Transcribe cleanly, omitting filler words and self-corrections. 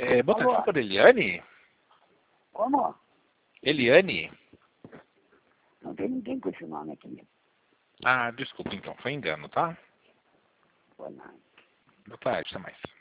Boa tarde, Alô? desculpa, Eliane? Como? Eliane? Não tem ninguém com esse nome aqui. Ah, desculpa então, foi engano, tá? Foi nada. Boa tarde, até mais.